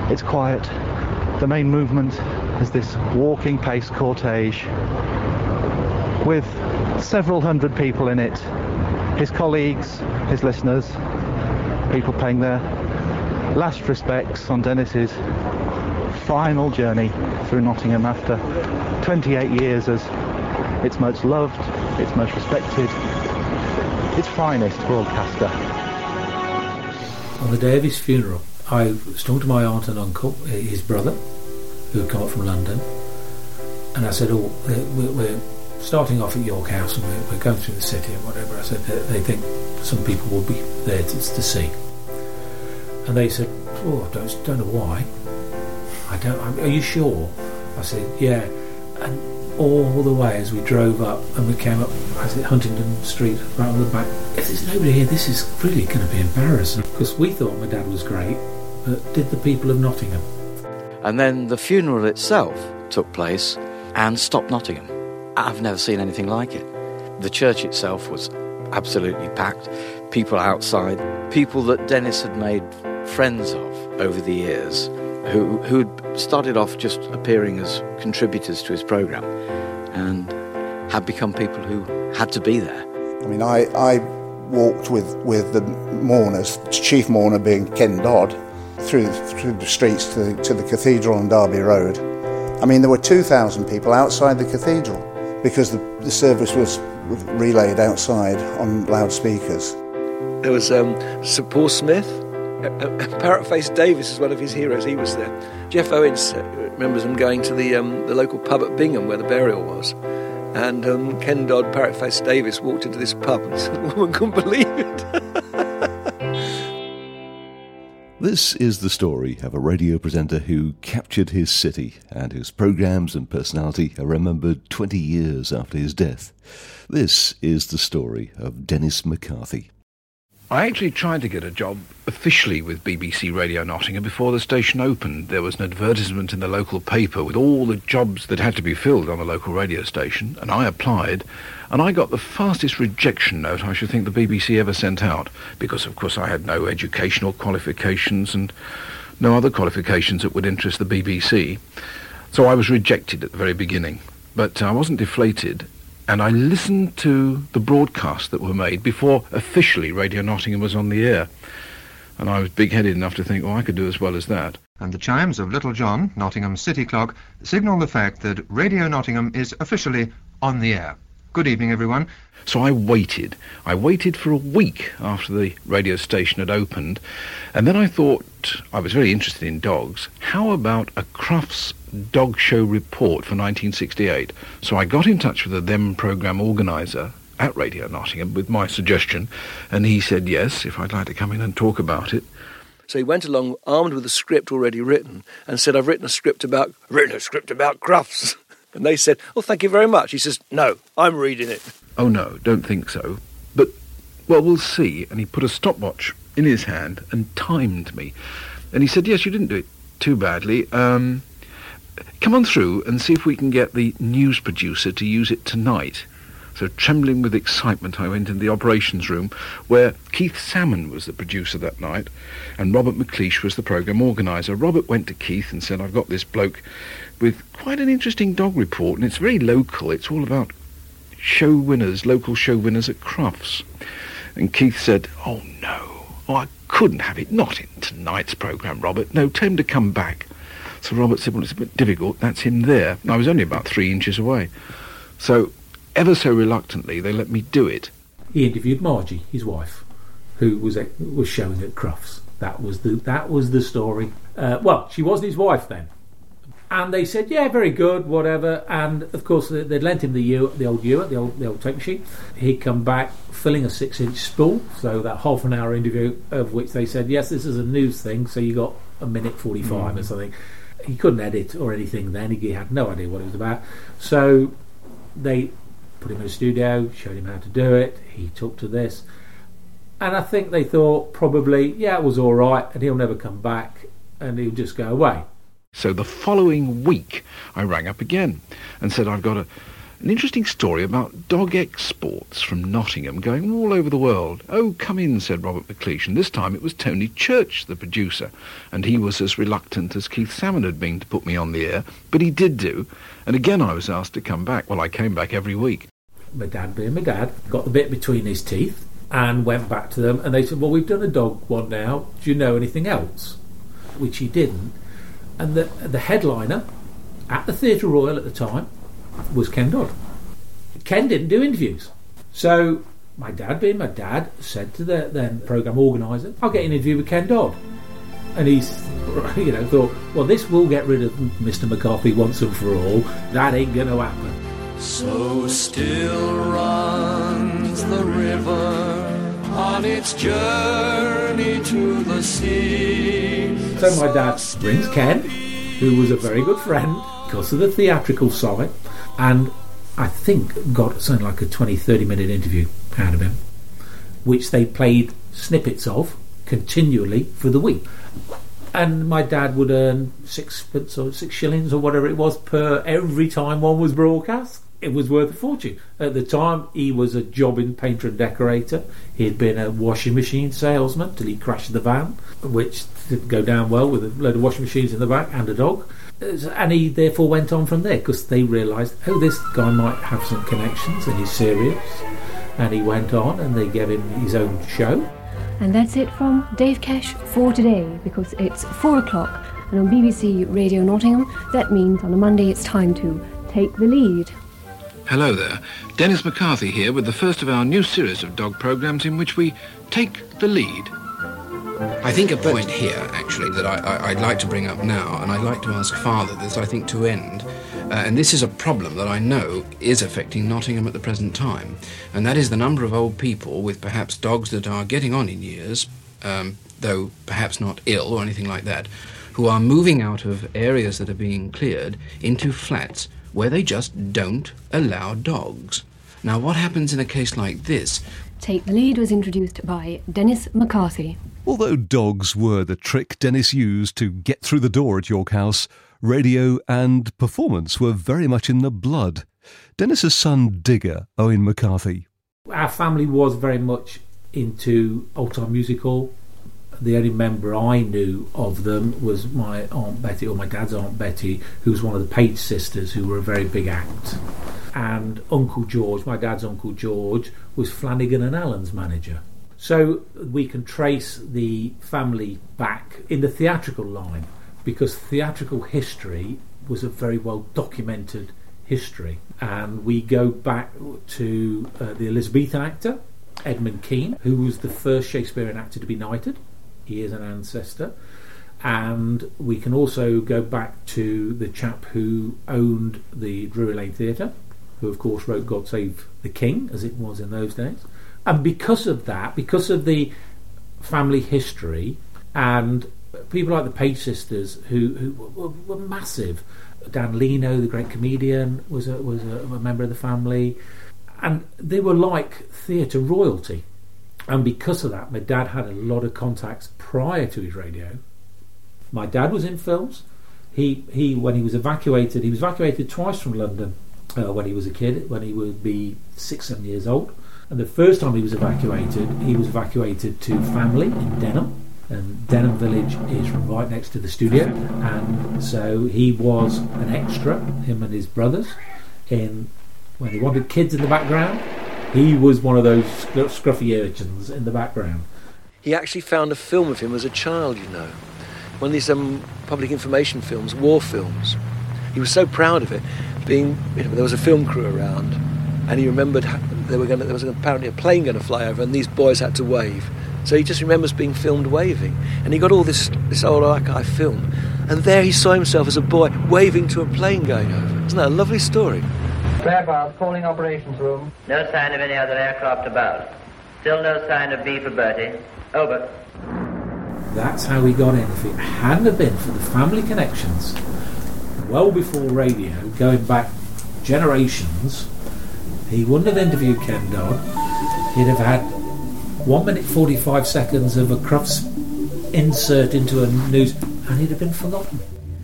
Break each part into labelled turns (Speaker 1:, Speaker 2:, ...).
Speaker 1: It's quiet. The main movement is this walking pace cortege with several hundred people in it. His colleagues, his listeners, people paying their last respects on Dennis's final journey through Nottingham after 28 years as its most loved, its most respected, its finest broadcaster.
Speaker 2: On the day of his funeral, I was talking to my aunt and uncle, his brother, who had come up from London, and I said, we're starting off at York House and we're going through the city and whatever. I said, they think some people will be there to see. And they said, I don't know why. Are you sure? I said, yeah. And all the way as we drove up and we came up, Huntingdon Street, right on the back, if there's nobody here, this is really going to be embarrassing. Because we thought my dad was great, but did the people of Nottingham?
Speaker 3: And then the funeral itself took place and stopped Nottingham. I've never seen anything like it. The church itself was absolutely packed. People outside, people that Dennis had made friends of over the years, who'd started off just appearing as contributors to his programme and had become people who had to be there.
Speaker 4: I mean, I walked with the mourners, chief mourner being Ken Dodd, through the streets to the cathedral on Derby Road. I mean, there were 2,000 people outside the cathedral because the service was relayed outside on loudspeakers.
Speaker 5: There was Sir Paul Smith. Parrot-faced Davis is one of his heroes. He was there. Jeff Owens remembers him going to the local pub at Bingham where the burial was, and Ken Dodd, Parrot-faced Davis, walked into this pub and the woman couldn't believe it.
Speaker 6: This is the story of a radio presenter who captured his city and whose programmes and personality are remembered 20 years after his death. This is the story of Dennis McCarthy.
Speaker 7: I actually tried to get a job officially with BBC Radio Nottingham before the station opened. There was an advertisement in the local paper with all the jobs that had to be filled on the local radio station, and I applied, and I got the fastest rejection note I should think the BBC ever sent out, because of course I had no educational qualifications and no other qualifications that would interest the BBC. So I was rejected at the very beginning, but I wasn't deflated. And I listened to the broadcasts that were made before officially Radio Nottingham was on the air. And I was big-headed enough to think, I could do as well as that.
Speaker 8: And the chimes of Little John, Nottingham's city clock, signal the fact that Radio Nottingham is officially on the air. Good evening, everyone.
Speaker 7: So I waited. I waited for a week after the radio station had opened. And then I thought, I was very interested in dogs, how about a Crufts dog show report for 1968? So I got in touch with the then programme organiser at Radio Nottingham with my suggestion, and he said yes, if I'd like to come in and talk about it.
Speaker 5: So he went along armed with a script already written and said, I've written a script about Crufts. And they said, thank you very much. He says, no, I'm reading it.
Speaker 7: Oh no, don't think so. But, we'll see. And he put a stopwatch in his hand and timed me. And he said, yes, you didn't do it too badly. Come on through and see if we can get the news producer to use it tonight. So trembling with excitement, I went into the operations room where Keith Salmon was the producer that night and Robert McLeish was the programme organiser. Robert went to Keith and said, I've got this bloke with quite an interesting dog report, and it's very local. It's all about show winners, local show winners at Crufts. And Keith said, oh no, I couldn't have it, not in tonight's programme, Robert. No, tell him to come back. So Robert said, well, it's a bit difficult, that's him there. And I was only about 3 inches away. So, ever so reluctantly, they let me do it.
Speaker 2: He interviewed Margie, his wife, who was showing at Crufts. That was the story. She wasn't his wife then. And they said, yeah, very good, whatever. And of course, they'd lent him the old tape machine. He'd come back filling a 6-inch spool, so that half an hour interview, of which they said, yes, this is a news thing, so you got a minute 45 or something. He couldn't edit or anything then. He had no idea what it was about. So they put him in a studio, showed him how to do it. He took to this. And I think they thought probably, yeah, it was all right, and he'll never come back, and he'll just go away.
Speaker 7: So the following week, I rang up again and said, I've got An interesting story about dog exports from Nottingham going all over the world. "Oh, come in," said Robert McLeish, and this time it was Tony Church, the producer, and he was as reluctant as Keith Salmon had been to put me on the air, but he did do, and again I was asked to come back. Well, I came back every week.
Speaker 2: My dad, being my dad, got the bit between his teeth and went back to them, and they said, "Well, we've done a dog one now, do you know anything else?" Which he didn't. And the headliner at the Theatre Royal at the time was Ken Dodd. Ken didn't do interviews. So my dad, being my dad, said to the then programme organiser, "I'll get an interview with Ken Dodd." And he's, thought, well, this will get rid of Mr. McCarthy once and for all. That ain't going to happen.
Speaker 9: So still runs the river on its journey to the sea.
Speaker 2: So my dad brings Ken, who was a very good friend because of the theatrical side, and I think got something like a 20-30 minute interview out of him, which they played snippets of continually for the week. And my dad would earn 6 shillings or whatever it was per every time one was broadcast. It was worth a fortune. At the time, he was a jobbing painter and decorator. He'd been a washing machine salesman till he crashed the van, which didn't go down well with a load of washing machines in the back and a dog. And he therefore went on from there because they realised, oh, this guy might have some connections and he's serious. And he went on and they gave him his own show.
Speaker 10: And that's it from Dave Cash for today, because it's 4 o'clock, and on BBC Radio Nottingham, that means on a Monday it's time to take the lead.
Speaker 7: Hello there, Dennis McCarthy here with the first of our new series of dog programmes in which we take the lead.
Speaker 11: I think a point here, actually, that I'd like to bring up now, and I'd like to ask Father this, I think, to end, and this is a problem that I know is affecting Nottingham at the present time, and that is the number of old people with perhaps dogs that are getting on in years, though perhaps not ill or anything like that, who are moving out of areas that are being cleared into flats where they just don't allow dogs. Now, what happens in a case like this?
Speaker 10: Take the Lead was introduced by Dennis McCarthy.
Speaker 6: Although dogs were the trick Dennis used to get through the door at York House, radio and performance were very much in the blood. Dennis's son Digger, Owen McCarthy.
Speaker 2: Our family was very much into old-time musical. The only member I knew of them was my Aunt Betty, or my dad's Aunt Betty, who was one of the Page sisters, who were a very big act. And Uncle George, my dad's Uncle George, was Flanagan and Allen's manager. So we can trace the family back in the theatrical line, because theatrical history was a very well documented history. And we go back to the Elizabethan actor, Edmund Kean, who was the first Shakespearean actor to be knighted. He is an ancestor. And we can also go back to the chap who owned the Drury Lane Theatre, who of course wrote God Save the King, as it was in those days. And because of that, because of the family history, and people like the Page sisters who were massive. Dan Leno, the great comedian, was a member of the family, and they were like theatre royalty. And because of that, my dad had a lot of contacts prior to his radio. My dad was in films. He when he was evacuated twice from London when he was a kid, when he would be 6-7 years old. And the first time he was evacuated to family in Denham. And Denham Village is right next to the studio, and so he was an extra, him and his brothers, in when they wanted kids in the background. He was one of those scruffy urchins in the background.
Speaker 5: He actually found a film of him as a child, one of these public information films, war films. He was so proud of it. There was a film crew around, and he remembered there was apparently a plane going to fly over, and these boys had to wave. So he just remembers being filmed waving. And he got all this old archive film. And there he saw himself as a boy waving to a plane going over. Isn't that a lovely story?
Speaker 12: Fairbairn, calling operations room.
Speaker 13: No sign of any other aircraft about. Still no sign of B for Bertie. Over.
Speaker 2: That's how he got in. If it hadn't have been for the family connections, well before radio, going back generations, he wouldn't have interviewed Ken Dodd. He'd have had 1 minute 45 seconds of a Crufts insert into a news, and he'd have been forgotten.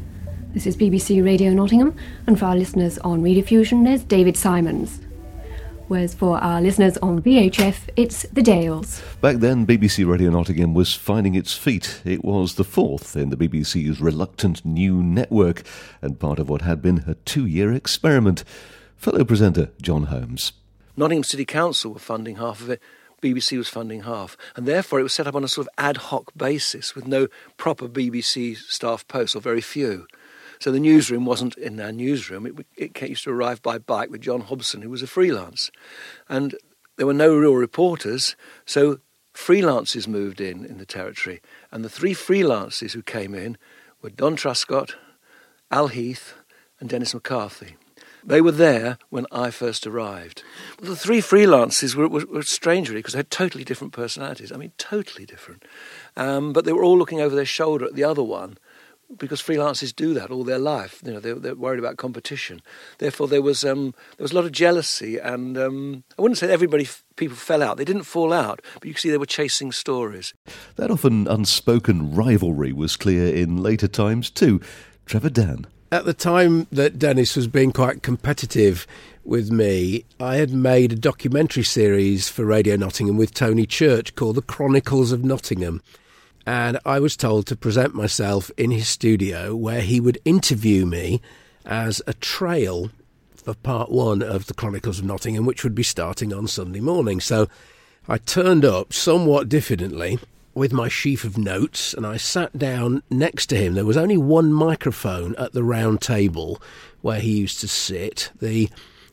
Speaker 10: This is BBC Radio Nottingham, and for our listeners on Rediffusion, there's David Simons. Whereas for our listeners on VHF, it's The Dales.
Speaker 6: Back then, BBC Radio Nottingham was finding its feet. It was the fourth in the BBC's reluctant new network, and part of what had been a 2-year experiment. Fellow presenter John Holmes.
Speaker 5: Nottingham City Council were funding half of it, BBC was funding half, and therefore it was set up on a sort of ad hoc basis with no proper BBC staff posts, or very few. So the newsroom wasn't in our newsroom. It used to arrive by bike with John Hobson, who was a freelance. And there were no real reporters, so freelancers moved in the territory. And the 3 freelancers who came in were Don Truscott, Al Heath and Dennis McCarthy. They were there when I first arrived. The 3 freelancers were strange, really, because they had totally different personalities. I mean, totally different. But they were all looking over their shoulder at the other one, because freelancers do that all their life. You know, they're worried about competition. Therefore, there was a lot of jealousy, and I wouldn't say people fell out. They didn't fall out, but you could see they were chasing stories.
Speaker 6: That often unspoken rivalry was clear in later times too. Trevor Dann.
Speaker 14: At the time that Dennis was being quite competitive with me, I had made a documentary series for Radio Nottingham with Tony Church called The Chronicles of Nottingham. And I was told to present myself in his studio, where he would interview me as a trail for part 1 of The Chronicles of Nottingham, which would be starting on Sunday morning. So I turned up somewhat diffidently with my sheaf of notes, and I sat down next to him. There was only one microphone at the round table where he used to sit. The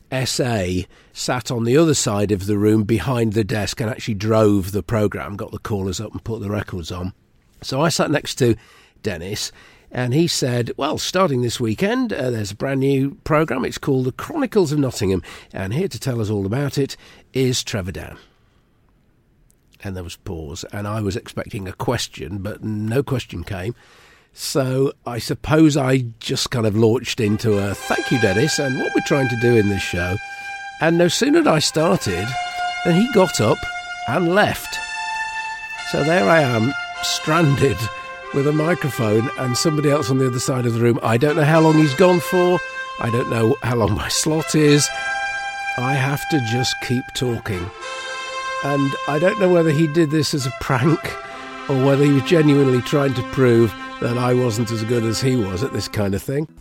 Speaker 14: SA sat on the other side of the room behind the desk and actually drove the programme, got the callers up and put the records on. So I sat next to Dennis, and he said, well, starting this weekend, there's a brand new programme. It's called The Chronicles of Nottingham, and here to tell us all about it is Trevor Dann. And there was pause, and I was expecting a question, but no question came. So I suppose I just kind of launched into a thank you, Dennis, and what we're trying to do in this show. And no sooner had I started than he got up and left. So there I am, stranded with a microphone and somebody else on the other side of the room. I don't know how long he's gone for. I don't know how long my slot is. I have to just keep talking. And I don't know whether he did this as a prank or whether he was genuinely trying to prove that I wasn't as good as he was at this kind of thing.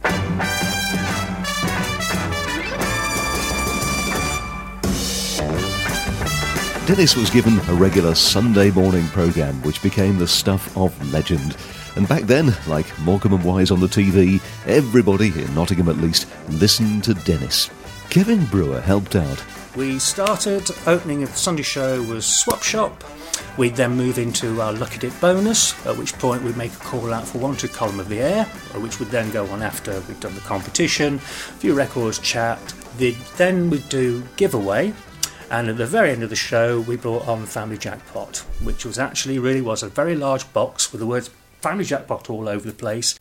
Speaker 6: Dennis was given a regular Sunday morning programme which became the stuff of legend. And back then, like Morecambe and Wise on the TV, everybody, in Nottingham at least, listened to Dennis. Kevin Brewer helped out.
Speaker 15: We started, opening of the Sunday show was Swap Shop. We'd then move into our Lucky Dip bonus, at which point we'd make a call out for Wanted Column of the Air, which would then go on after we'd done the competition, a few records, chat. Then we'd do giveaway, and at the very end of the show we brought on Family Jackpot, which was actually really was a very large box with the words Family Jackpot all over the place.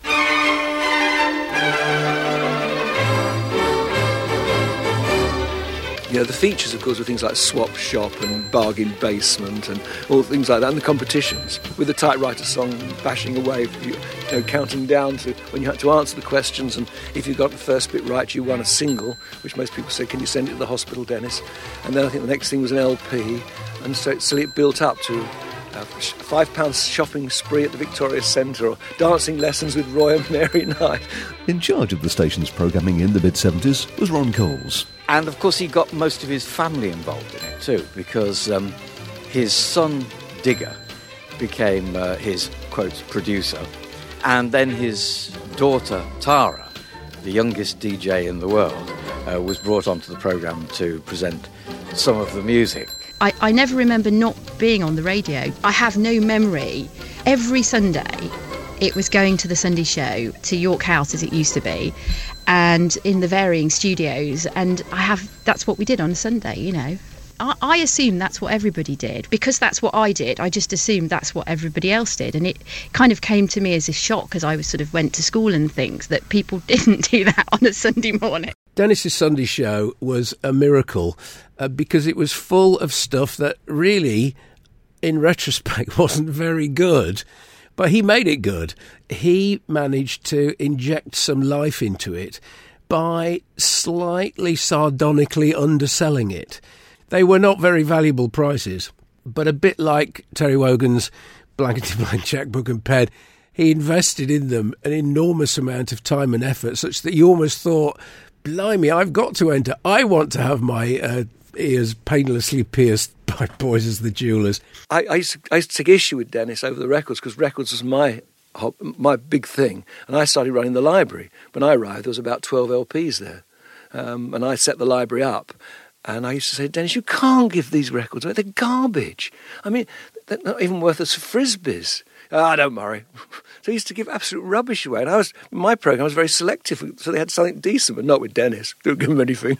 Speaker 5: You know, the features, of course, were things like Swap Shop and Bargain Basement and all things like that, and the competitions, with the typewriter song bashing away, counting down to when you had to answer the questions, and if you got the first bit right, you won a single, which most people say, can you send it to the hospital, Dennis? And then I think the next thing was an LP, and so it built up to a £5 shopping spree at the Victoria Centre, or dancing lessons with Roy and Mary Knight.
Speaker 6: In charge of the station's programming in the mid-70s was Ron Coles.
Speaker 3: And of course he got most of his family involved in it too, because his son Digger became his, quote, producer, and then his daughter Tara, the youngest DJ in the world, was brought onto the programme to present some of the music.
Speaker 16: I never remember not being on the radio. I have no memory. Every Sunday it was going to the Sunday show, to York House as it used to be, and in the varying studios, and that's what we did on a Sunday, you know. I assumed that's what everybody did. Because that's what I did, I just assumed that's what everybody else did, and it kind of came to me as a shock as I went to school and things that people didn't do that on a Sunday morning.
Speaker 14: Dennis's Sunday show was a miracle because it was full of stuff that really, in retrospect, wasn't very good. But he made it good. He managed to inject some life into it by slightly sardonically underselling it. They were not very valuable prices, but a bit like Terry Wogan's Blankety Blank checkbook and pen, he invested in them an enormous amount of time and effort, such that you almost thought, blimey, I've got to enter. I want to have my ears painlessly pierced by Boys as the Jewellers.
Speaker 5: I used to take issue with Dennis over the records, because records was my big thing. And I started running the library. When I arrived, there was about 12 LPs there. And I set the library up. And I used to say, Dennis, you can't give these records away. They're garbage. I mean, they're not even worth us frisbees. Don't worry. So I used to give absolute rubbish away. And my programme was very selective, so they had something decent, but not with Dennis. Don't give him anything.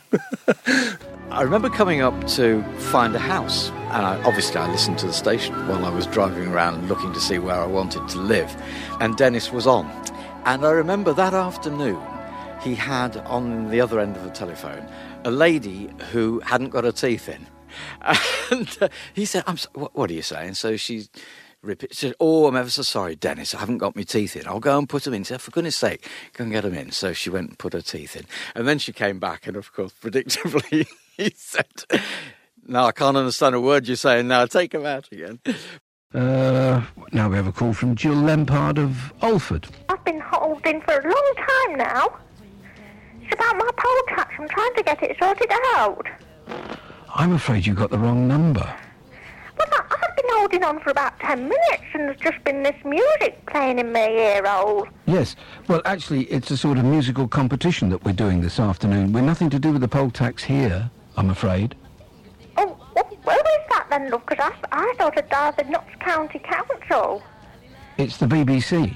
Speaker 3: I remember coming up to find a house, and I listened to the station while I was driving around looking to see where I wanted to live, and Dennis was on. And I remember that afternoon he had on the other end of the telephone a lady who hadn't got her teeth in. And he said, what are you saying? So she said, I'm ever so sorry, Dennis, I haven't got my teeth in. I'll go and put them in. She said, for goodness sake, go and get them in. So she went and put her teeth in. And then she came back, and of course, predictably, he said, no, I can't understand a word you're saying now. Take them out again.
Speaker 7: Now we have a call from Jill Lempard of Alford.
Speaker 17: I've been holding for a long time now. It's about my poll tax. I'm trying to get it sorted out.
Speaker 7: I'm afraid you got the wrong number.
Speaker 17: Well, I've been holding on for about 10 minutes, and there's just been this music playing in my ear hole.
Speaker 7: Yes. Well, actually, it's a sort of musical competition that we're doing this afternoon. We're nothing to do with the poll tax here, I'm afraid.
Speaker 17: Oh, where is that then, love? Because I thought it died the Notts County Council.
Speaker 7: It's the BBC.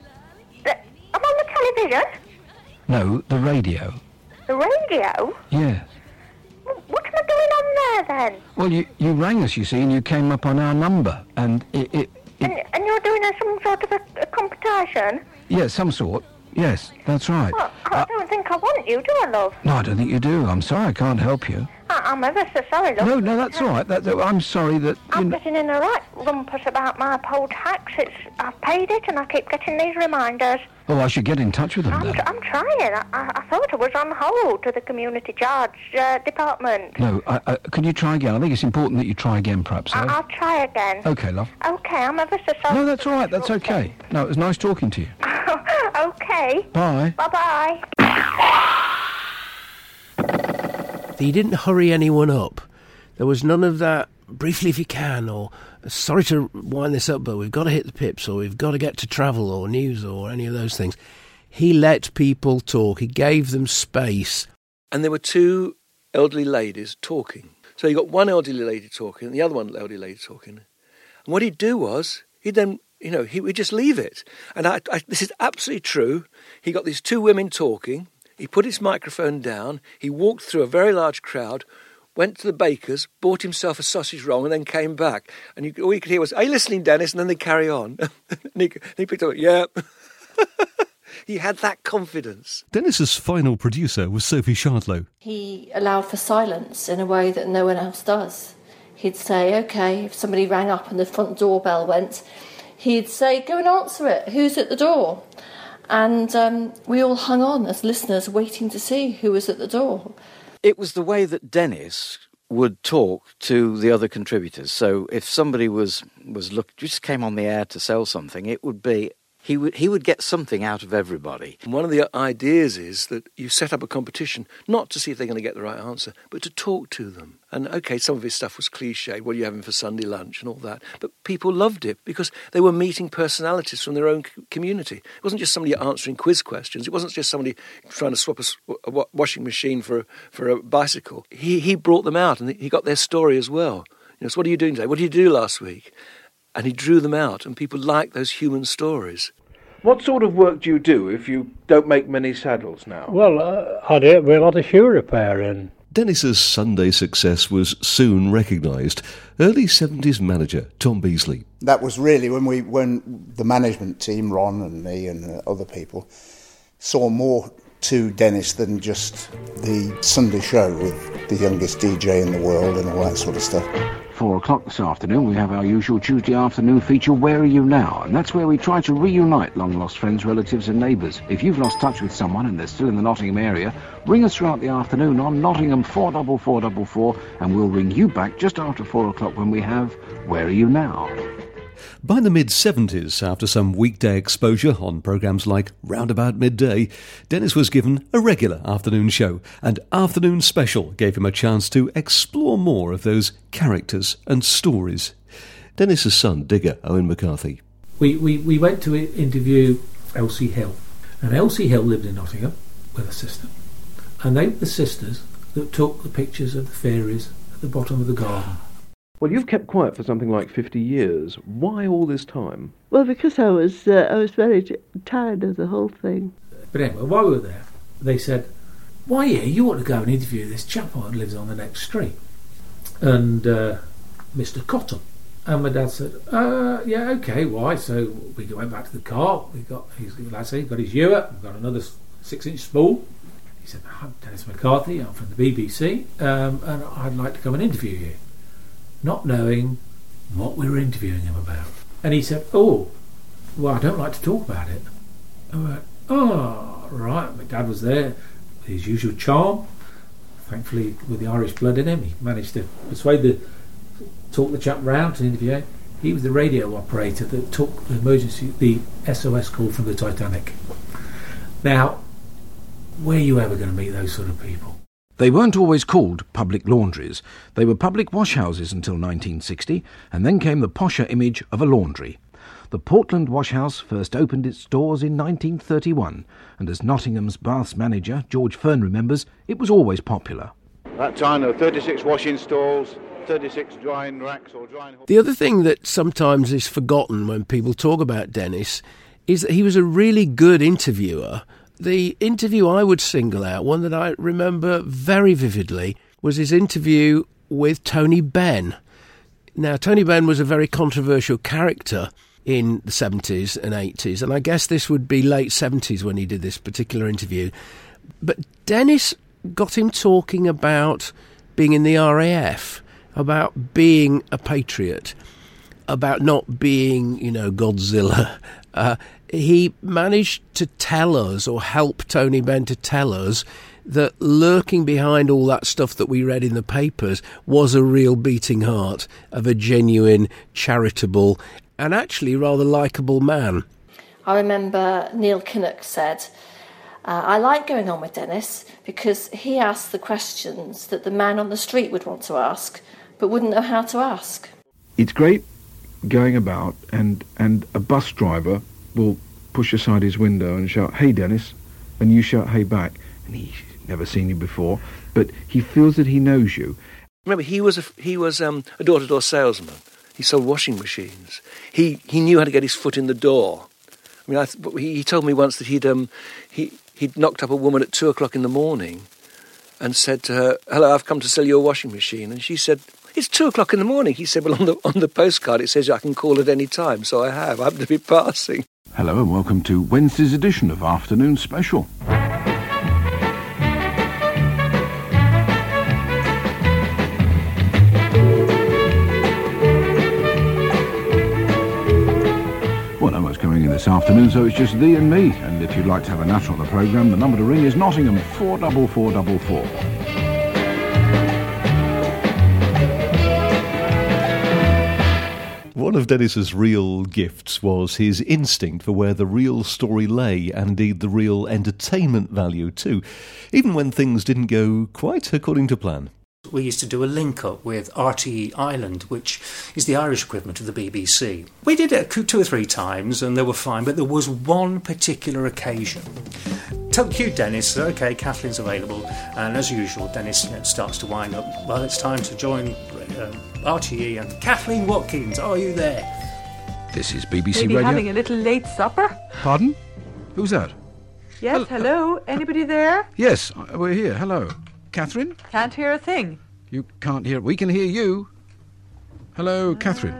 Speaker 17: I'm on the television?
Speaker 7: No, the radio.
Speaker 17: The radio?
Speaker 7: Yes.
Speaker 17: What am I doing on there then?
Speaker 7: Well, you rang us, you see, and you came up on our number, and it...
Speaker 17: And you're doing some sort of a competition?
Speaker 7: Yeah, some sort. Yes, that's right.
Speaker 17: Well, I don't think I want you, do I, love?
Speaker 7: No, I don't think you do. I'm sorry, I can't help you.
Speaker 17: I'm ever so sorry, love.
Speaker 7: No, that's all right. I'm sorry that...
Speaker 17: I'm getting in a right rumpus about my poll tax. I've paid it, and I keep getting these reminders.
Speaker 7: Oh, I should get in touch with them then.
Speaker 17: I'm trying. I thought I was on hold to the community charge department.
Speaker 7: No, can you try again? I think it's important that you try again, perhaps.
Speaker 17: I'll try again.
Speaker 7: OK, love.
Speaker 17: OK, I'm ever so sorry.
Speaker 7: No, that's all right. That's OK. No, it was nice talking to you.
Speaker 17: OK.
Speaker 7: Bye.
Speaker 17: Bye-bye.
Speaker 14: He didn't hurry anyone up. There was none of that, briefly if you can, or sorry to wind this up, but we've got to hit the pips, or we've got to get to travel or news or any of those things. He let people talk. He gave them space.
Speaker 5: And there were two elderly ladies talking. So you got one elderly lady talking and the other one elderly lady talking. And what he'd do was, he'd then, he would just leave it. And this is absolutely true. He got these two women talking. He put his microphone down. He walked through a very large crowd, went to the baker's, bought himself a sausage roll, and then came back. And all you could hear was, "Are you listening, Dennis?" And then they carry on. and he picked up, "Yeah." He had that confidence.
Speaker 6: Dennis's final producer was Sophie Shardlow.
Speaker 18: He allowed for silence in a way that no one else does. He'd say, OK, if somebody rang up and the front doorbell went, he'd say, "Go and answer it. Who's at the door?" And we all hung on as listeners, waiting to see who was at the door.
Speaker 3: It was the way that Dennis would talk to the other contributors. So if somebody just came on the air to sell something, it would be he would get something out of everybody.
Speaker 5: And one of the ideas is that you set up a competition not to see if they're going to get the right answer, but to talk to them. And OK, some of his stuff was cliche. What are you having for Sunday lunch and all that? But people loved it because they were meeting personalities from their own community. It wasn't just somebody answering quiz questions. It wasn't just somebody trying to swap a washing machine for a bicycle. He brought them out and he got their story as well. So what are you doing today? What did you do last week? And he drew them out, and people like those human stories.
Speaker 7: What sort of work do you do if you don't make many saddles now?
Speaker 19: Well, I do a lot of shoe repairing.
Speaker 6: Dennis's Sunday success was soon recognised. Early 70s manager Tom Beasley.
Speaker 4: That was really when the management team, Ron and me and other people, saw more to Dennis than just the Sunday show with the youngest DJ in the world and all that sort of stuff.
Speaker 20: 4 o'clock this afternoon, we have our usual Tuesday afternoon feature, Where Are You Now? And that's where we try to reunite long-lost friends, relatives and neighbours. If you've lost touch with someone and they're still in the Nottingham area, ring us throughout the afternoon on Nottingham 44444, and we'll ring you back just after 4 o'clock when we have Where Are You Now?
Speaker 6: By the mid-70s, after some weekday exposure on programmes like Roundabout Midday, Dennis was given a regular afternoon show, and Afternoon Special gave him a chance to explore more of those characters and stories. Dennis's son, digger Owen McCarthy.
Speaker 2: We went to interview Elsie Hill, and Elsie Hill lived in Nottingham with her sister, and they were the sisters that took the pictures of the fairies at the bottom of the garden.
Speaker 21: Well, you've kept quiet for something like 50 years. Why all this time?
Speaker 22: Well, because I was very tired of the whole thing.
Speaker 2: But anyway, while we were there, they said, "Why, yeah, you ought to go and interview this chap who lives on the next street." And Mr. Cotton. And my dad said, yeah, okay, why? So we went back to the car. He got his ewer. We've got another 6-inch spool. He said, "I'm Dennis McCarthy. I'm from the BBC, and I'd like to come and interview you." Not knowing what we were interviewing him about. And he said, "Oh, well, I don't like to talk about it." I went, "Oh, right." My dad was there with his usual charm. Thankfully, with the Irish blood in him, he managed to talk the chap round to interview him. He was the radio operator that took the SOS call from the Titanic. Now, where are you ever going to meet those sort of people?
Speaker 20: They weren't always called public laundries. They were public washhouses until 1960, and then came the posher image of a laundry. The Portland Washhouse first opened its doors in 1931, and as Nottingham's baths manager, George Fern, remembers, it was always popular.
Speaker 23: At that time there were 36 washing stalls, 36 drying racks or drying...
Speaker 14: The other thing that sometimes is forgotten when people talk about Dennis is that he was a really good interviewer. The interview I would single out, one that I remember very vividly, was his interview with Tony Benn. Now, Tony Benn was a very controversial character in the 70s and 80s, and I guess this would be late 70s when he did this particular interview. But Dennis got him talking about being in the RAF, about being a patriot, about not being, Godzilla. He managed to tell us, or help Tony Benn to tell us, that lurking behind all that stuff that we read in the papers was a real beating heart of a genuine, charitable, and actually rather likeable man.
Speaker 18: I remember Neil Kinnock said, "I like going on with Dennis because he asks the questions that the man on the street would want to ask, but wouldn't know how to ask."
Speaker 7: It's great going about, and a bus driver will push aside his window and shout, "Hey, Dennis," and you shout, "Hey," back, and he's never seen you before, but he feels that he knows you.
Speaker 5: Remember, he was a door-to-door salesman. He sold washing machines. He knew how to get his foot in the door. I mean, he told me once that he'd knocked up a woman at 2 o'clock in the morning and said to her, "Hello, I've come to sell you a washing machine." And she said, "It's 2 o'clock in the morning." He said, "Well, on the postcard it says I can call at any time, so I happen to be passing."
Speaker 7: Hello and welcome to Wednesday's edition of Afternoon Special. Well, no one's coming in this afternoon, so it's just thee and me. And if you'd like to have a natter on the programme, the number to ring is Nottingham 44444.
Speaker 6: One of Dennis's real gifts was his instinct for where the real story lay, and indeed the real entertainment value too, even when things didn't go quite according to plan.
Speaker 15: We used to do a link-up with RTE Ireland, which is the Irish equivalent of the BBC. We did it 2 or 3 times and they were fine, but there was one particular occasion. Cue Dennis, okay, Kathleen's available, and as usual, Dennis starts to wind up. Well, it's time to join RTE, and Kathleen Watkins, are you there?
Speaker 7: This is BBC
Speaker 24: Maybe
Speaker 7: Radio.
Speaker 24: Having a little late supper?
Speaker 7: Pardon? Who's that?
Speaker 24: Yes, hello. Anybody there?
Speaker 7: Yes, we're here. Hello. Catherine?
Speaker 24: Can't hear a thing.
Speaker 7: You can't hear... We can hear you. Hello, Catherine.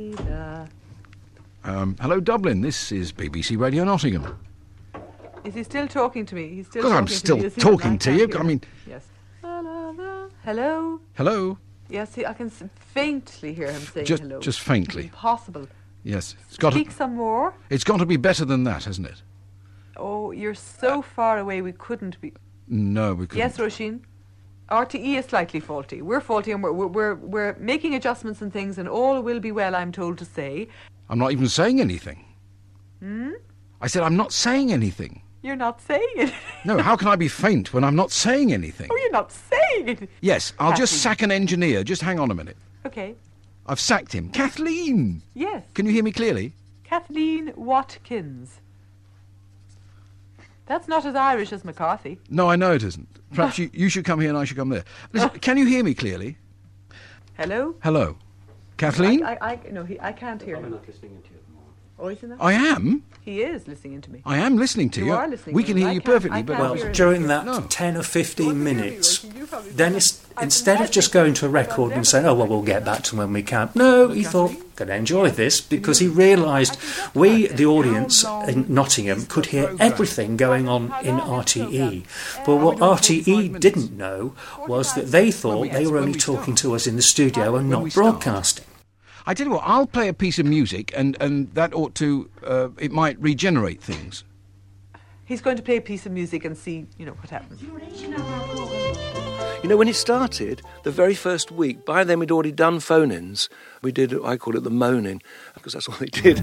Speaker 7: Hello, Dublin. This is BBC Radio Nottingham.
Speaker 24: Is he still talking to me? He's still
Speaker 7: Because I'm
Speaker 24: talking
Speaker 7: still
Speaker 24: to me,
Speaker 7: talking to you.
Speaker 24: hear.
Speaker 7: I mean...
Speaker 24: Yes. Hello?
Speaker 7: Hello?
Speaker 24: Yes, I can faintly hear him saying
Speaker 7: Just-
Speaker 24: hello.
Speaker 7: just faintly.
Speaker 24: Impossible.
Speaker 7: Yes. It's got
Speaker 24: Speak some more.
Speaker 7: It's got to be better than that, hasn't it?
Speaker 24: Oh, you're so far away we couldn't be.
Speaker 7: No, we couldn't.
Speaker 24: Yes, Roisin? RTE is slightly faulty. We're faulty and we're making adjustments and things and all will be well, I'm told to say.
Speaker 7: I'm not even saying anything.
Speaker 24: Hmm?
Speaker 7: I said I'm not saying anything.
Speaker 24: You're not saying it.
Speaker 7: No, how can I be faint when I'm not saying anything?
Speaker 24: Oh, you're not saying it.
Speaker 7: Yes, I'll just
Speaker 24: Kathleen.
Speaker 7: sack an engineer. Just hang on a minute.
Speaker 24: Okay.
Speaker 7: I've sacked him. Kathleen!
Speaker 24: Yes.
Speaker 7: Can you hear me clearly?
Speaker 24: Kathleen Watkins. That's not as Irish as McCarthy.
Speaker 7: No, I know it isn't. Perhaps you should come here and I should come there. Listen, can you hear me clearly?
Speaker 24: Hello?
Speaker 7: Hello? Kathleen?
Speaker 24: I can't hear him.
Speaker 1: I'm not listening to you.
Speaker 24: Oh, isn't that?
Speaker 7: I am.
Speaker 24: He is listening to me.
Speaker 7: I am listening to you.
Speaker 24: You are listening
Speaker 7: We
Speaker 24: to
Speaker 7: can
Speaker 24: me.
Speaker 7: hear
Speaker 24: I
Speaker 7: you
Speaker 24: can't-
Speaker 7: perfectly,
Speaker 24: I
Speaker 7: but
Speaker 24: can't
Speaker 15: Well,
Speaker 24: hear
Speaker 15: during
Speaker 24: anything.
Speaker 15: that 10 or 15 minutes, Dennis, instead of just going to a record and saying, oh, well, we'll get back to when we can, no, he thought, going to enjoy this, because he realised we, the audience in Nottingham, could hear everything going on in RTE. But what RTE didn't know was that they thought they were only talking to us in the studio and not broadcasting.
Speaker 7: I tell you what, I'll play a piece of music and that ought to, it might regenerate things.
Speaker 24: He's going to play a piece of music and see, what happens.
Speaker 5: You know, when it started, the very first week, by then we'd already done phone-ins. We did, I call it the moan-in, because that's what they did.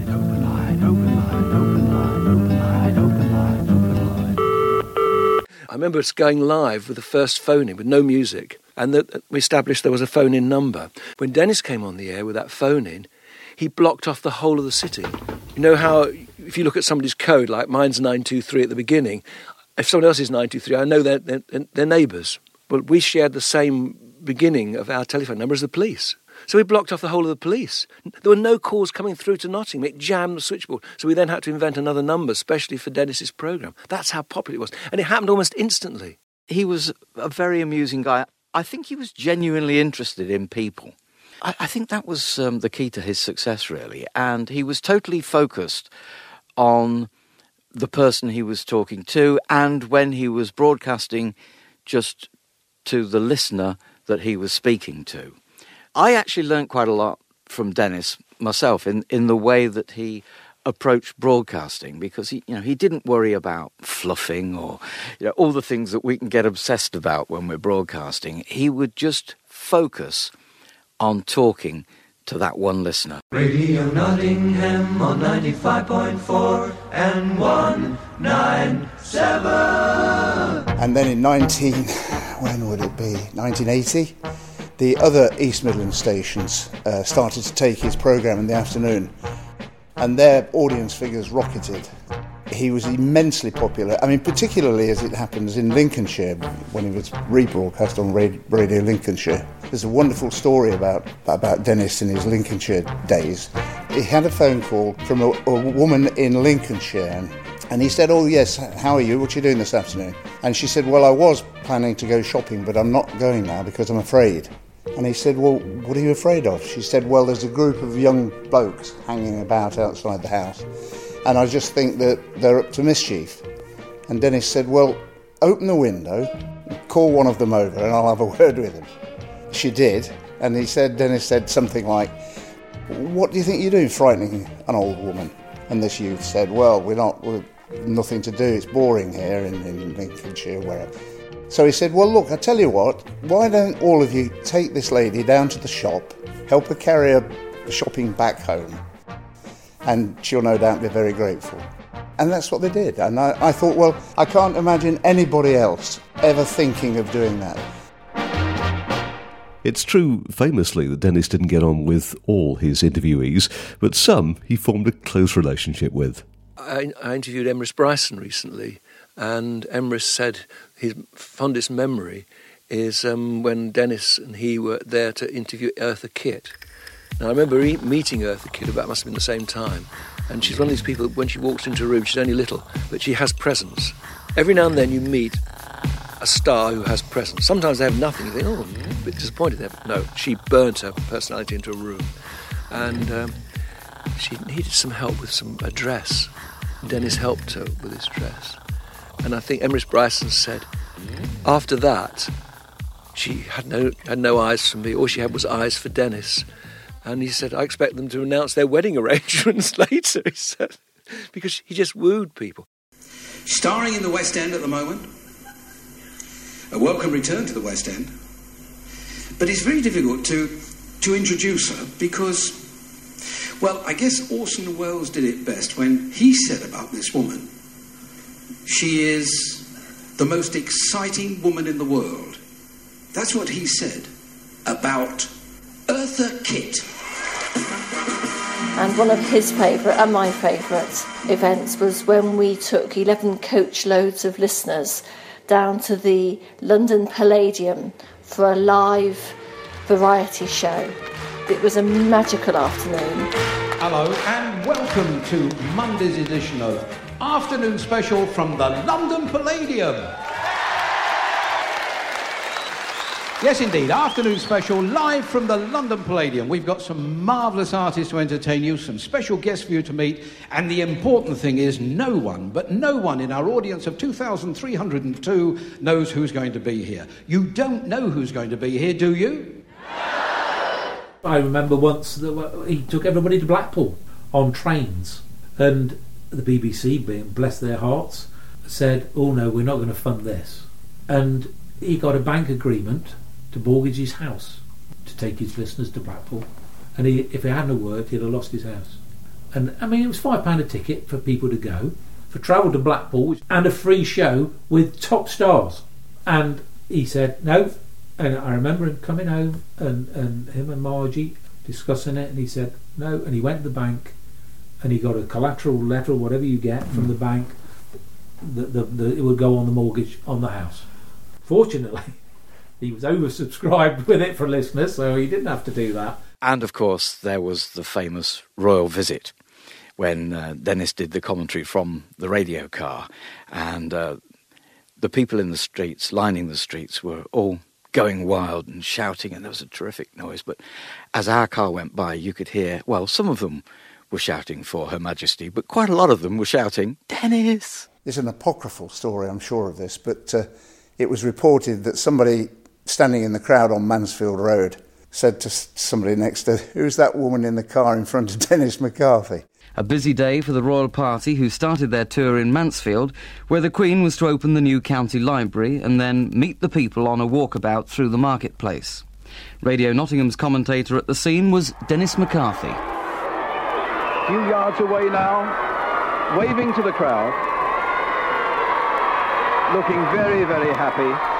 Speaker 5: I remember us going live with the first phone-in with no music, and we established there was a phone-in number. When Dennis came on the air with that phone-in, he blocked off the whole of the city. You know how, if you look at somebody's code, like mine's 923 at the beginning, if someone else is 923, I know they're neighbours. Well, we shared the same beginning of our telephone number as the police. So we blocked off the whole of the police. There were no calls coming through to Nottingham. It jammed the switchboard. So we then had to invent another number, especially for Dennis's programme. That's how popular it was. And it happened almost instantly.
Speaker 3: He was a very amusing guy. I think he was genuinely interested in people. I think that was the key to his success, really. And he was totally focused on the person he was talking to, and when he was broadcasting, just to the listener that he was speaking to. I actually learned quite a lot from Dennis myself in the way that he approached broadcasting, because he didn't worry about fluffing or all the things that we can get obsessed about when we're broadcasting. He would just focus on talking to that one listener.
Speaker 8: Radio Nottingham on 95.4 and 197.
Speaker 4: And then in 1980, the other East Midlands stations started to take his programme in the afternoon, and their audience figures rocketed. He was immensely popular. I mean, particularly as it happens in Lincolnshire, when he was rebroadcast on Radio Lincolnshire. There's a wonderful story about Dennis in his Lincolnshire days. He had a phone call from a woman in Lincolnshire, and he said, "Oh yes, how are you? What are you doing this afternoon?" And she said, "Well, I was planning to go shopping, but I'm not going now because I'm afraid." And he said, "Well, what are you afraid of?" She said, "Well, there's a group of young blokes hanging about outside the house, and I just think that they're up to mischief." And Dennis said, "Well, open the window, call one of them over, and I'll have a word with him." She did, and Dennis said something like, "What do you think you're doing, frightening an old woman?" And this youth said, "Well, we've nothing to do, it's boring here in Lincolnshire, wherever." So he said, "Well, look, I tell you what, why don't all of you take this lady down to the shop, help her carry her shopping back home, and she'll no doubt be very grateful." And that's what they did. And I thought, well, I can't imagine anybody else ever thinking of doing that.
Speaker 6: It's true, famously, that Dennis didn't get on with all his interviewees, but some he formed a close relationship with.
Speaker 5: I interviewed Emrys Bryson recently, and Emrys said his fondest memory is when Dennis and he were there to interview Eartha Kitt. Now, I remember meeting Eartha Kitt, about must have been the same time, and she's one of these people, when she walks into a room, she's only little, but she has presence. Every now and then you meet a star who has presence. Sometimes they have nothing. You think, oh, I'm a bit disappointed there. But no, she burnt her personality into a room. And she needed some help with a dress. Dennis helped her with his dress. And I think Emrys Bryson said, after that, she had no eyes for me. All she had was eyes for Dennis. And he said, I expect them to announce their wedding arrangements later, he said, because he just wooed people.
Speaker 1: Starring in the West End at the moment. A welcome return to the West End. But it's very difficult to introduce her because, well, I guess Orson Welles did it best when he said about this woman, she is the most exciting woman in the world. That's what he said about Eartha Kitt.
Speaker 18: And one of his favourite and my favourite events was when we took 11 coach loads of listeners down to the London Palladium for a live variety show. It was a magical afternoon.
Speaker 9: Hello and welcome to Monday's edition of Afternoon Special from the London Palladium. Yes, indeed, Afternoon Special live from the London Palladium. We've got some marvellous artists to entertain you, some special guests for you to meet, and the important thing is no one in our audience of 2,302 knows who's going to be here. You don't know who's going to be here, do you?
Speaker 2: I remember once that he took everybody to Blackpool on trains, and the BBC, being bless their hearts, said, oh no, we're not going to fund this. And he got a bank agreement to mortgage his house to take his listeners to Blackpool, and if he hadn't worked, he'd have lost his house. And I mean, it was £5 a ticket for people to go, for travel to Blackpool, and a free show with top stars. And he said no, and I remember him coming home and him and Margie discussing it, and he said no, and he went to the bank and he got a collateral letter or whatever you get from the bank that it would go on the mortgage on the house. Fortunately, he was oversubscribed with it for listeners, so he didn't have to do that.
Speaker 3: And, of course, there was the famous royal visit when Dennis did the commentary from the radio car. And the people in the streets, lining the streets, were all going wild and shouting, and there was a terrific noise. But as our car went by, you could hear, well, some of them were shouting for Her Majesty, but quite a lot of them were shouting, Dennis!
Speaker 4: There's an apocryphal story, I'm sure of this, but it was reported that somebody standing in the crowd on Mansfield Road said to somebody next to, who's that woman in the car in front of Dennis McCarthy?
Speaker 11: A busy day for the royal party, who started their tour in Mansfield, where the Queen was to open the new county library and then meet the people on a walkabout through the marketplace. Radio Nottingham's commentator at the scene was Dennis McCarthy.
Speaker 21: A few yards away now, waving to the crowd, looking very, very happy.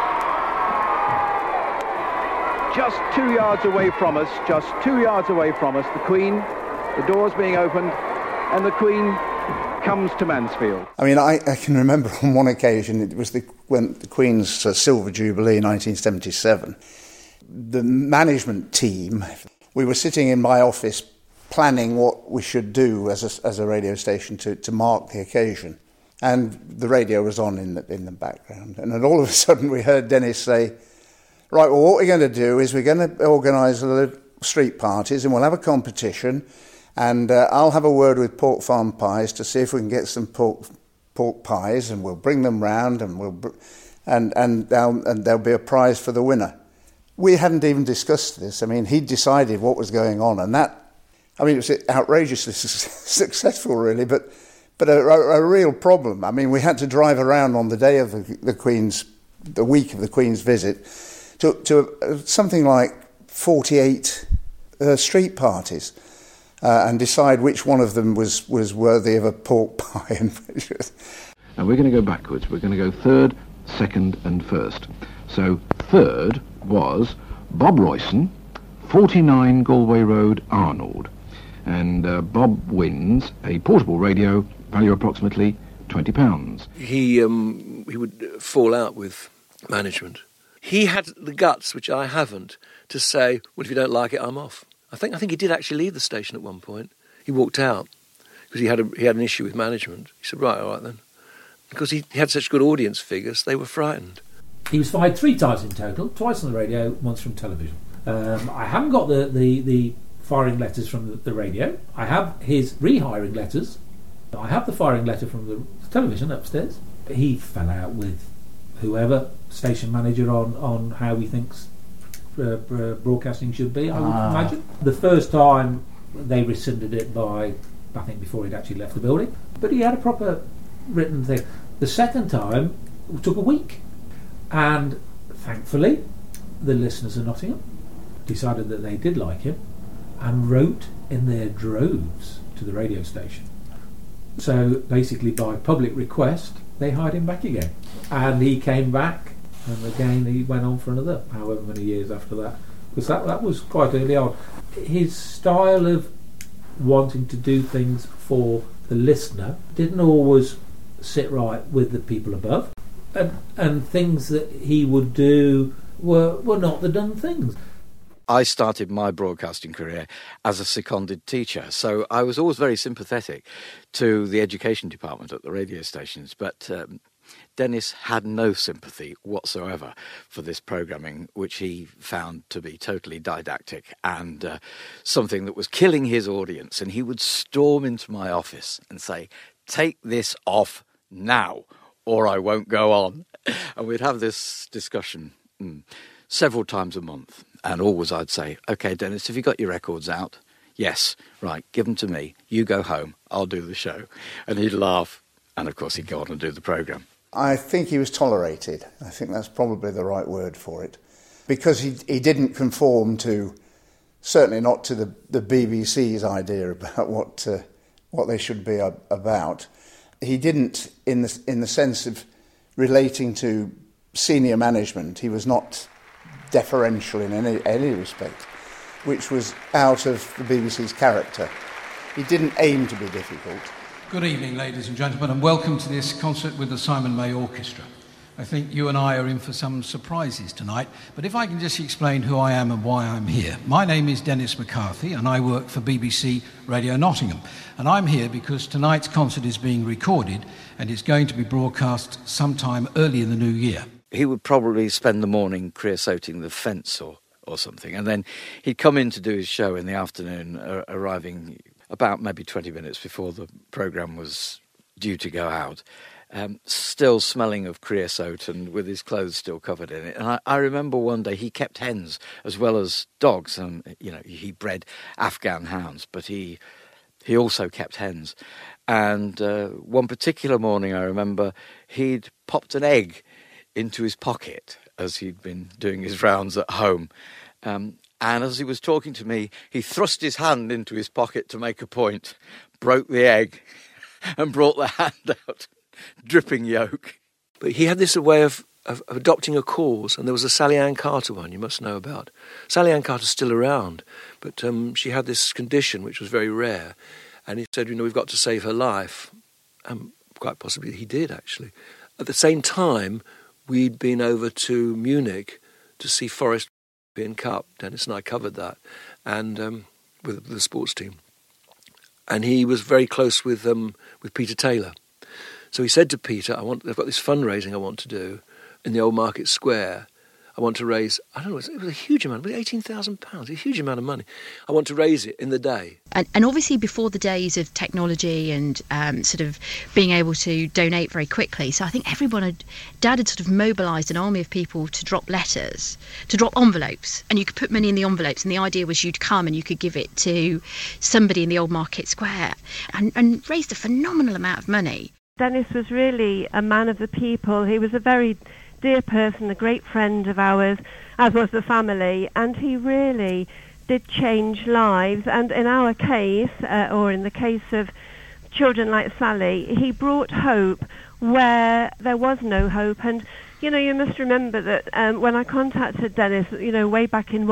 Speaker 21: Just 2 yards away from us, the Queen, the doors being opened, and the Queen comes to Mansfield.
Speaker 4: I mean, I can remember on one occasion, it was when the Queen's Silver Jubilee in 1977, the management team, we were sitting in my office planning what we should do as a radio station to mark the occasion. And the radio was on in the background. And then all of a sudden we heard Dennis say, right, well, what we're going to do is we're going to organise street parties and we'll have a competition, and I'll have a word with Pork Farm Pies to see if we can get some pork pies, and we'll bring them round, and there'll be a prize for the winner. We hadn't even discussed this. I mean, he decided what was going on, and that, I mean, it was outrageously successful, really, but a real problem. I mean, we had to drive around on the day of the week of the Queen's visit, to something like 48 street parties, and decide which one of them was worthy of a pork pie.
Speaker 20: Now we're going to go backwards. We're going to go third, second and first. So third was Bob Royson, 49 Galway Road, Arnold. And Bob wins a portable radio, value approximately £20.
Speaker 5: He would fall out with management. He had the guts, which I haven't, to say, well, if you don't like it, I'm off. I think he did actually leave the station at one point. He walked out because he had an issue with management. He said, right, all right then. Because he had such good audience figures, they were frightened.
Speaker 2: He was fired 3 times in total, twice on the radio, once from television. I haven't got the firing letters from the radio. I have his rehiring letters. I have the firing letter from the television upstairs. He fell out with whoever, station manager, on how he thinks broadcasting should be, I would imagine. The first time they rescinded it by, I think, before he'd actually left the building. But he had a proper written thing. The second time it took a week. And thankfully, the listeners of Nottingham decided that they did like him and wrote in their droves to the radio station. So basically, by public request, they hired him back again. And he came back, and again he went on for another however many years after that. Because that was quite early on. His style of wanting to do things for the listener didn't always sit right with the people above. And things that he would do were not the done things.
Speaker 3: I started my broadcasting career as a seconded teacher, so I was always very sympathetic to the education department at the radio stations, but Dennis had no sympathy whatsoever for this programming, which he found to be totally didactic and something that was killing his audience. And he would storm into my office and say, "Take this off now, or I won't go on." And we'd have this discussion several times a month. And always I'd say, "OK, Dennis, have you got your records out?" "Yes." "Right, give them to me. You go home. I'll do the show." And he'd laugh. And, of course, he'd go on and do the programme.
Speaker 4: I think he was tolerated. I think that's probably the right word for it. Because he didn't conform to, certainly not to the BBC's idea about what they should be about. He didn't, in the sense of relating to senior management, he was not deferential in any respect, which was out of the BBC's character. He didn't aim to be difficult.
Speaker 9: Good evening, ladies and gentlemen, and welcome to this concert with the Simon May Orchestra. I think you and I are in for some surprises tonight, but if I can just explain who I am and why I'm here. My name is Dennis McCarthy, and I work for BBC Radio Nottingham. And I'm here because tonight's concert is being recorded, and it's going to be broadcast sometime early in the new year.
Speaker 3: He would probably spend the morning creosoting the fence or something, and then he'd come in to do his show in the afternoon, arriving about maybe 20 minutes before the programme was due to go out, still smelling of creosote and with his clothes still covered in it. And I remember one day he kept hens as well as dogs, and he bred Afghan hounds, but he also kept hens. And one particular morning I remember he'd popped an egg into his pocket as he'd been doing his rounds at home. And as he was talking to me, he thrust his hand into his pocket to make a point, broke the egg, and brought the hand out, dripping yolk.
Speaker 5: But he had this way of adopting a cause, and there was a Sally Ann Carter one you must know about. Sally Ann Carter's still around, but she had this condition which was very rare, and he said, we've got to save her life. Quite possibly he did, actually. At the same time, we'd been over to Munich to see Forest European Cup. Dennis and I covered that, and with the sports team. And he was very close with Peter Taylor. So he said to Peter, I've got this fundraising I want to do in the Old Market Square. I want to raise, I don't know, it was a huge amount, it was £18,000, a huge amount of money. I want to raise it in the day.
Speaker 10: And obviously before the days of technology and sort of being able to donate very quickly, so I think Dad had sort of mobilised an army of people to drop letters, to drop envelopes, and you could put money in the envelopes, and the idea was you'd come and you could give it to somebody in the Old Market Square, and raised a phenomenal amount of money.
Speaker 12: Dennis was really a man of the people. He was a very dear person, a great friend of ours, as was the family, and he really did change lives. And in our case, or in the case of children like Sally, he brought hope where there was no hope. And you must remember that when I contacted Dennis, way back in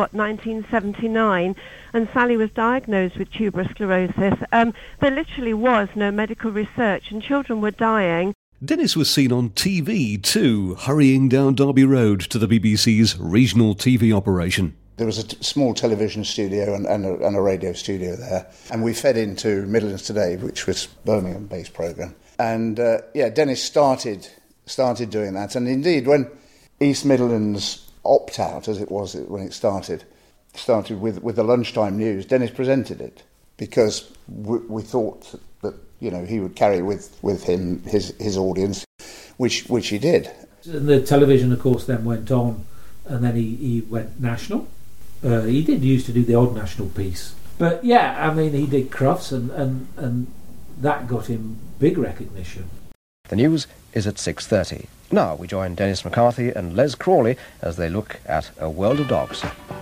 Speaker 12: 1979, and Sally was diagnosed with tuberous sclerosis, there literally was no medical research, and children were dying.
Speaker 6: Dennis was seen on TV too, hurrying down Derby Road to the BBC's regional TV operation.
Speaker 4: There was a small television studio and a radio studio there, and we fed into Midlands Today, which was a Birmingham-based programme. And Dennis started doing that, and indeed when East Midlands opt-out, as it was when it started with the lunchtime news, Dennis presented it, because we thought that he would carry with him his audience, which he did.
Speaker 2: And the television, of course, then went on, and then he went national. He did used to do the odd national piece. But yeah, I mean, he did Crufts, and that got him big recognition.
Speaker 13: The news is at 6:30. Now we join Dennis McCarthy and Les Crawley as they look at A World of Dogs.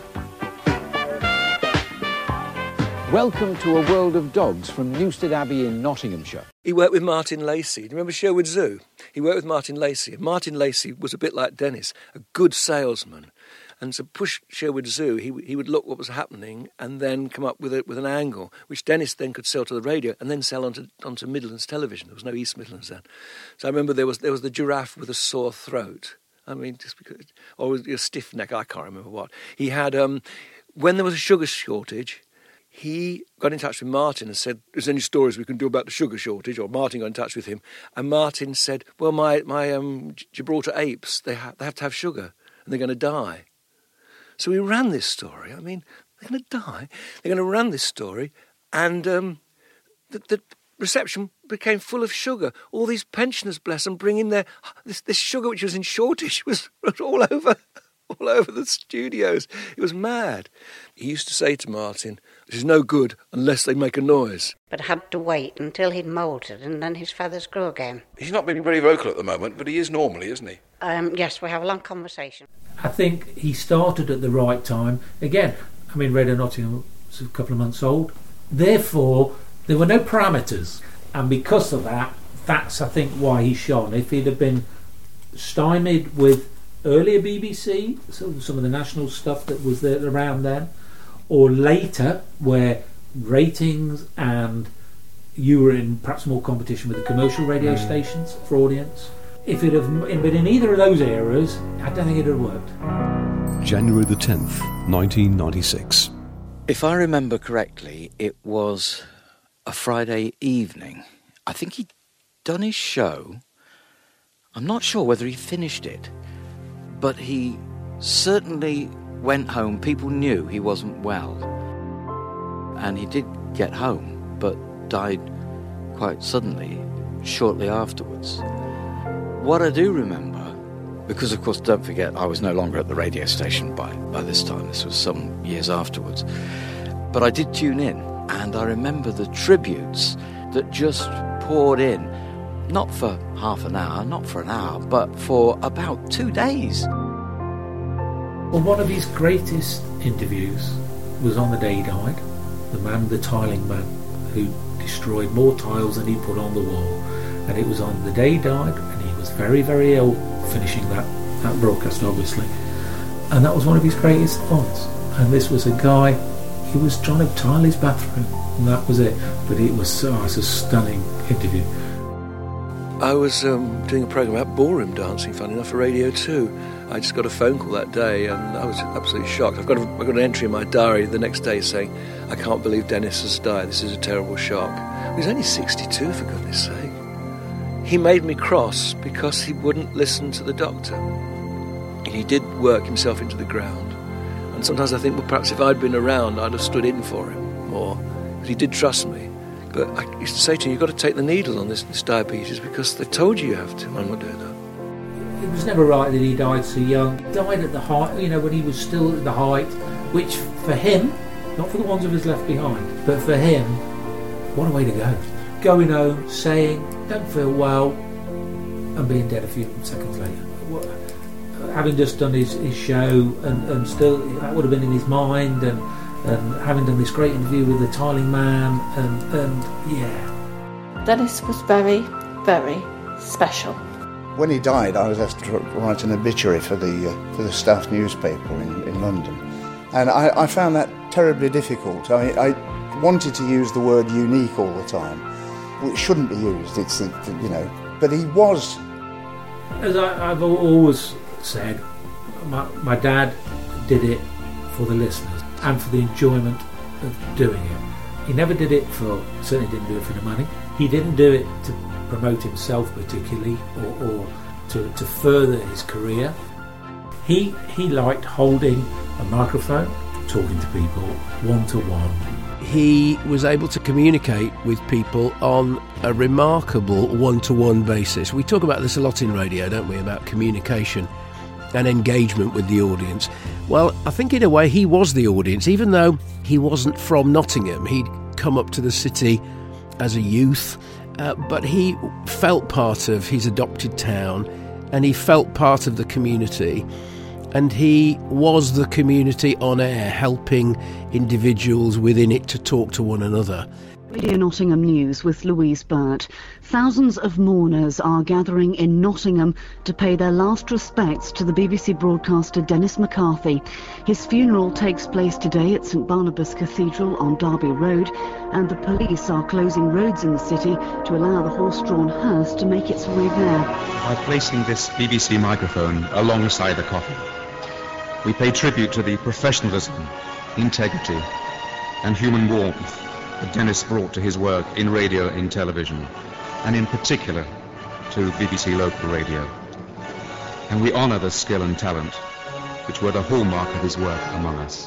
Speaker 21: Welcome to A World of Dogs from Newstead Abbey in Nottinghamshire.
Speaker 5: He worked with Martin Lacey. Do you remember Sherwood Zoo? He worked with Martin Lacey. And Martin Lacey was a bit like Dennis, a good salesman. And to push Sherwood Zoo, he would look what was happening and then come up with an angle, which Dennis then could sell to the radio and then sell onto Midlands television. There was no East Midlands then. So I remember there was the giraffe with a sore throat. I mean, just because, or a stiff neck, I can't remember what. He had, when there was a sugar shortage, he got in touch with Martin and said, "Is there any stories we can do about the sugar shortage?" Or Martin got in touch with him, and Martin said, "Well, my Gibraltar apes, they have to have sugar, and they're going to die." So we ran this story. I mean, they're going to die. They're going to run this story, and the reception became full of sugar. All these pensioners, bless them, bring in this sugar which was in shortage was all over the studios. It was mad. He used to say to Martin, "This is no good unless they make a noise."
Speaker 16: But had to wait until he'd moulted and then his feathers grew again.
Speaker 17: He's not being very vocal at the moment, but he is normally, isn't he?
Speaker 16: Yes, we have a long conversation.
Speaker 2: I think he started at the right time. Again, I mean, Radio Nottingham was a couple of months old. Therefore, there were no parameters. And because of that, that's, I think, why he shone. If he'd have been stymied with earlier BBC, some of the national stuff that was there around then, or later, where ratings and you were in perhaps more competition with the commercial radio stations for audience, if it had been in either of those eras, I don't think it would have worked.
Speaker 6: January the 10th, 1996.
Speaker 3: If I remember correctly, it was a Friday evening. I think he'd done his show. I'm not sure whether he finished it, but he certainly went home. People knew he wasn't well. And he did get home, but died quite suddenly, shortly afterwards. What I do remember, because of course, don't forget, I was no longer at the radio station by this time. This was some years afterwards. But I did tune in, and I remember the tributes that just poured in, not for half an hour, not for an hour, but for about 2 days.
Speaker 2: Well, one of his greatest interviews was on the day he died. The tiling man, who destroyed more tiles than he put on the wall. And it was on the day he died, and he was very, very ill finishing that broadcast, obviously. And that was one of his greatest honors. And this was a guy, he was trying to tile his bathroom, and that was it. But it was a stunning interview.
Speaker 5: I was doing a programme about ballroom dancing, funny enough, for Radio 2. I just got a phone call that day, and I was absolutely shocked. I've got an entry in my diary the next day saying, "I can't believe Dennis has died. This is a terrible shock." He was only 62, for goodness sake. He made me cross because he wouldn't listen to the doctor. He did work himself into the ground. And sometimes I think, well, perhaps if I'd been around, I'd have stood in for him more. But he did trust me. But I used to say to him, you've got to take the needle on this diabetes because they've told you have to. I'm not doing that.
Speaker 2: It was never right that he died so young. He died at the height, when he was still at the height, which for him, not for the ones of us left behind, but for him, what a way to go. Going home, saying, don't feel well, and being dead a few seconds later. Having just done his show, and still, that would have been in his mind, and having done this great interview with the tiling man, and yeah.
Speaker 18: Dennis was very, very special.
Speaker 4: When he died, I was asked to write an obituary for the staff newspaper in London, and I found that terribly difficult. I wanted to use the word unique all the time. It shouldn't be used. It's but he was.
Speaker 2: As I've always said, my dad did it for the listeners and for the enjoyment of doing it. He never did it certainly didn't do it for the money. He didn't do it to promote himself particularly or to further his career. He liked holding a microphone, talking to people one-to-one.
Speaker 14: he was able to communicate with people on a remarkable one-to-one basis. We talk about this a lot in radio, don't we, about communication and engagement with the audience. Well, I think in a way he was the audience, even though he wasn't from Nottingham. He'd come up to the city as a youth, but he felt part of his adopted town, and he felt part of the community. And he was the community on air, helping individuals within it to talk to one another.
Speaker 19: Radio Nottingham News with Louise Burt. Thousands of mourners are gathering in Nottingham to pay their last respects to the BBC broadcaster Dennis McCarthy. His funeral takes place today at St Barnabas Cathedral on Derby Road, and the police are closing roads in the city to allow the horse-drawn hearse to make its way there.
Speaker 22: By placing this BBC microphone alongside the coffin, we pay tribute to the professionalism, integrity and human warmth that Dennis brought to his work in radio and in television, and in particular to BBC Local Radio. And we honour the skill and talent which were the hallmark of his work among us.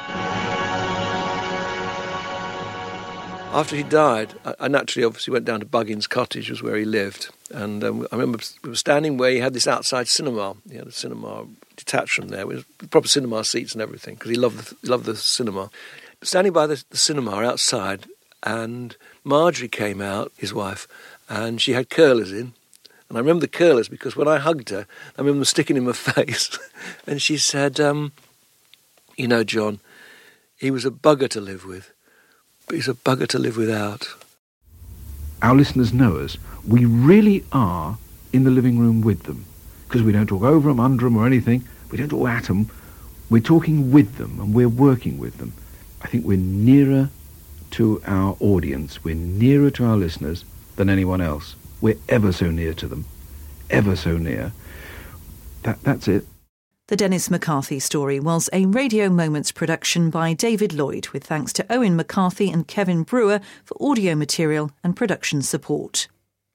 Speaker 5: After he died, I naturally obviously went down to Buggins Cottage, was where he lived, and I remember we were standing where he had this outside cinema. He had a cinema detached from there with proper cinema seats and everything, because he loved the cinema. Standing by the cinema outside, and Marjorie came out, his wife, and she had curlers in. And I remember the curlers because when I hugged her, I remember them sticking in my face. And she said, you know, John, he was a bugger to live with, but he's a bugger to live without.
Speaker 7: Our listeners know us. We really are in the living room with them, because we don't talk over them, under them or anything. We don't talk at them. We're talking with them and we're working with them. I think we're nearer to our audience, we're nearer to our listeners than anyone else. We're ever so near to them, ever so near. That's it.
Speaker 23: The Dennis McCarthy story was a Radio Moments production by David Lloyd, with thanks to Owen McCarthy and Kevin Brewer for audio material and production support.